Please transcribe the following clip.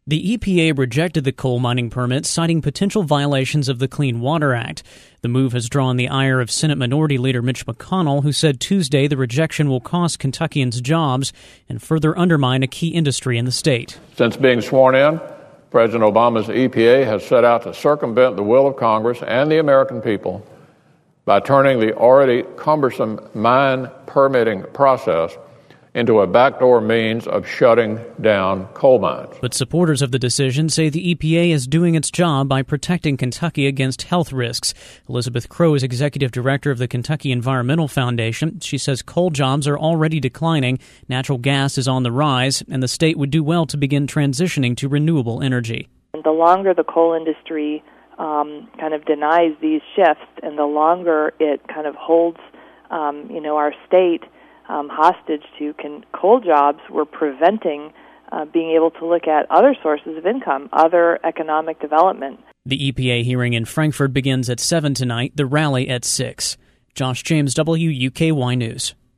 The EPA rejected the coal mining permit, citing potential violations of the Clean Water Act. The move has drawn the ire of Senate Minority Leader Mitch McConnell, who said Tuesday the rejection will cost Kentuckians jobs and further undermine a key industry in the state. Since being sworn in, President Obama's EPA has set out to circumvent the will of Congress and the American people by turning the already cumbersome mine permitting process into a backdoor means of shutting down coal mines. But supporters of the decision say the EPA is doing its job by protecting Kentucky against health risks. Elizabeth Crow is executive director of the Kentucky Environmental Foundation. She says coal jobs are already declining, natural gas is on the rise, and the state would do well to begin transitioning to renewable energy. The longer the coal industry kind of denies these shifts, and the longer it kind of holds, our state hostage to coal jobs, we're preventing being able to look at other sources of income, other economic development. The EPA hearing in Frankfort begins at 7 tonight, the rally at 6. Josh James, WUKY News.